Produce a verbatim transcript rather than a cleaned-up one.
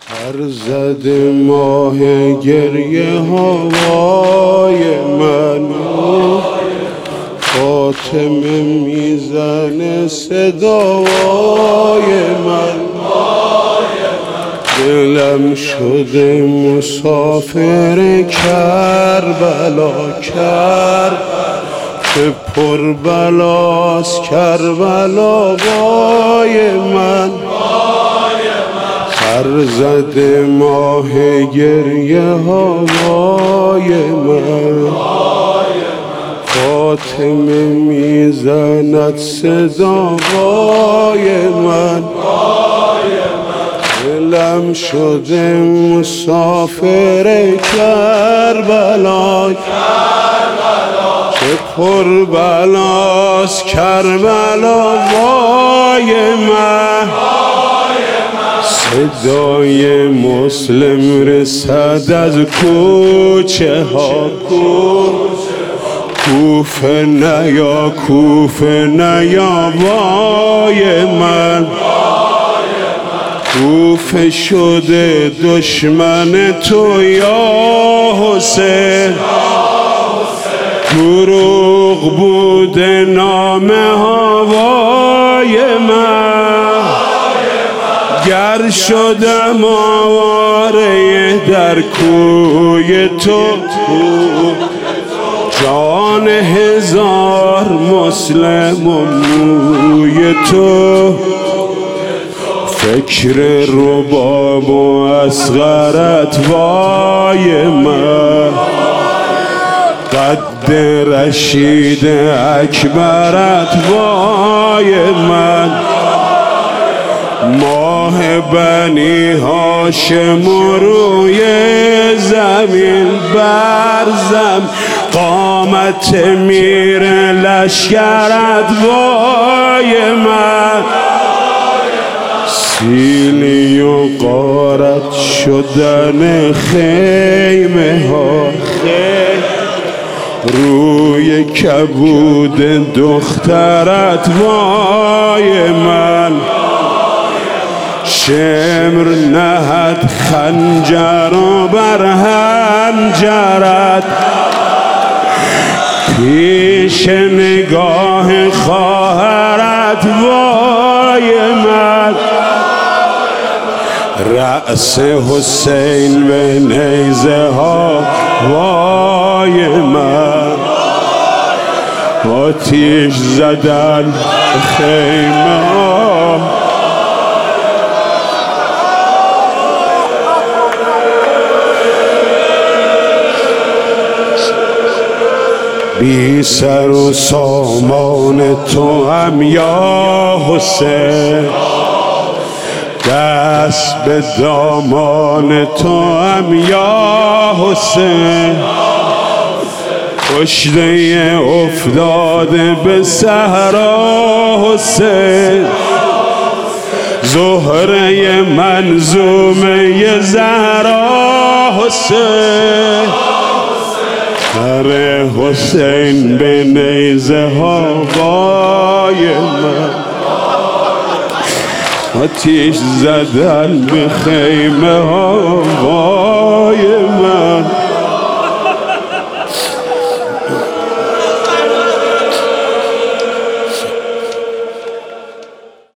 هر زد ماه گریه هوای من، فاطمه میزنه صدای من. دلم شده مسافر کربلا، کربلا که پر بلاست کربلا وای من. هر زد ماه گریه هوای من، فاطمه میزند صدای من. دلم شده مسافر کربلا، که پر بلاست کربلا وای من. صدای مسلم رسد از کوچه ها، کوفه نیا کوفه نیا وای من. کوفه شده دشمن تو یا حسین، دروغ بوده نامه ها وای من. گر شدم آواره در کوی تو، جان هزار مسلم و موی تو. فکر رباب و اصغرت وای من، قد رشید اکبرت وای من. ماه بنی هاشم روی زمین برزم، قامت میر لشکرت وای من. سیلی و غارت شدن خیمه ها، روی کبود دخترت وای من. شمر نهد خنجر و بر حنجرت، پیش نگاه خواهرت وای من. رأس حسین به نیزه ها وای من. آتیش زدن خیمه ها، بی سر و سامان تو هم یا حسین، دست به دامان تو هم یا حسین. کشته افتاده به صحرا حسین، زهره منظومه زهرا حسین. هر حسین به نیزه ها وای من، آتیش زدن به خیمه ها وای